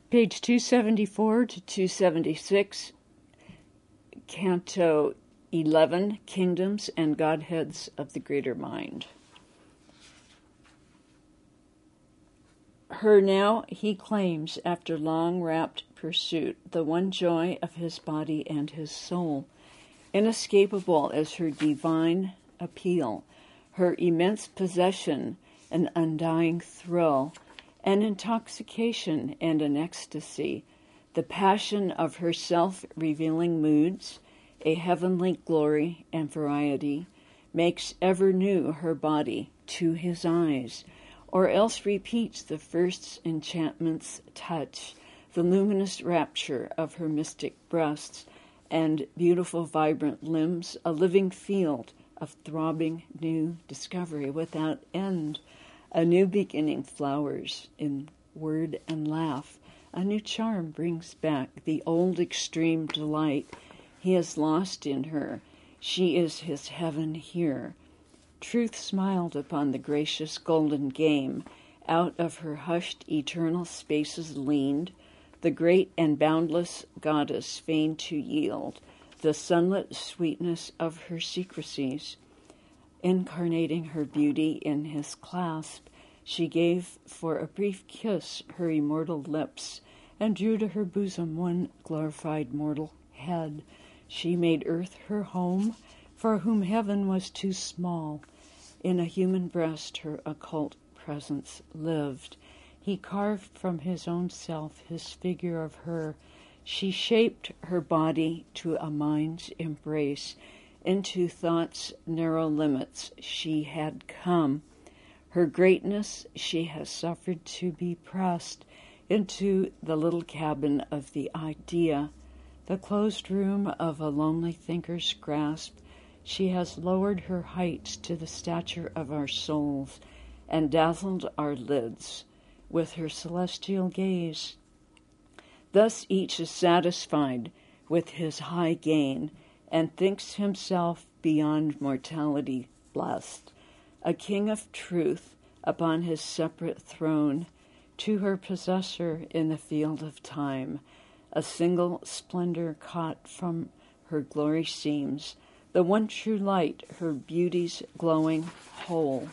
Page 274 to 276, Canto 11, Kingdoms and Godheads of the Greater Mind. Her now he claims, after long rapt pursuit, the one joy of his body and his soul. Inescapable is her divine appeal, her immense possession, an undying thrill, an intoxication and an ecstasy, the passion of her self-revealing moods, a heavenly glory and variety, makes ever new her body to his eyes, or else repeats the first enchantment's touch, the luminous rapture of her mystic breasts and beautiful vibrant limbs, a living field of throbbing new discovery without end. A new beginning flowers in word and laugh. A new charm brings back the old extreme delight he has lost in her. She is his heaven here. Truth smiled upon the gracious golden game. Out of her hushed eternal spaces leaned the great and boundless goddess, fain to yield the sunlit sweetness of her secrecies. Incarnating her beauty in his clasp, she gave for a brief kiss her immortal lips, and drew to her bosom one glorified mortal head. She made earth her home, for whom heaven was too small. In a human breast her occult presence lived. He carved from his own self his figure of her. She shaped her body to a mind's embrace. Into thought's narrow limits she had come. Her greatness she has suffered to be pressed into the little cabin of the idea, the closed room of a lonely thinker's grasp. She has lowered her heights to the stature of our souls and dazzled our lids with her celestial gaze. Thus each is satisfied with his high gain and thinks himself beyond mortality blessed, a king of truth upon his separate throne, to her possessor in the field of time, a single splendor caught from her glory seems, the one true light, her beauty's glowing whole.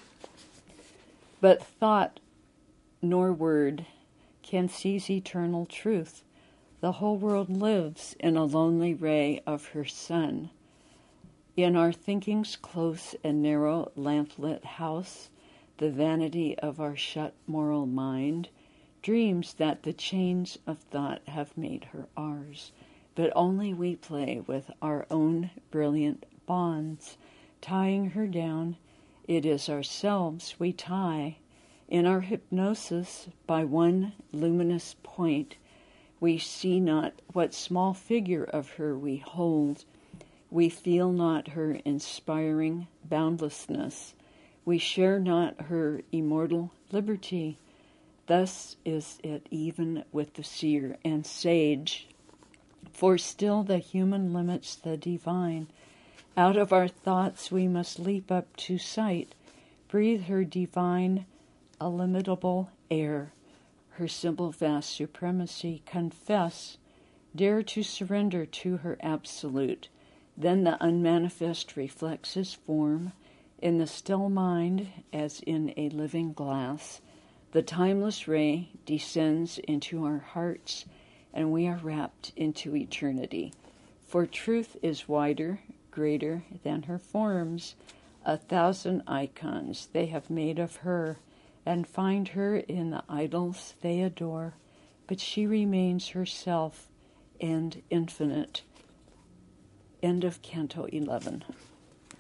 But thought nor word can seize eternal truth. The whole world lives in a lonely ray of her sun. In our thinking's close and narrow lamplit house, the vanity of our shut moral mind dreams that the chains of thought have made her ours, but only we play with our own brilliant bonds. Tying her down, it is ourselves we tie. In our hypnosis, by one luminous point, we see not what small figure of her we hold. We feel not her inspiring boundlessness. We share not her immortal liberty. Thus is it even with the seer and sage. For still the human limits the divine. Out of our thoughts we must leap up to sight, breathe her divine, illimitable air, her simple vast supremacy, confess, dare to surrender to her absolute. Then the unmanifest reflects his form in the still mind as in a living glass. The timeless ray descends into our hearts, and we are wrapped into eternity. For truth is wider, greater than her forms. 1,000 icons they have made of her, and find her in the idols they adore, but she remains herself and infinite. End of Canto 11.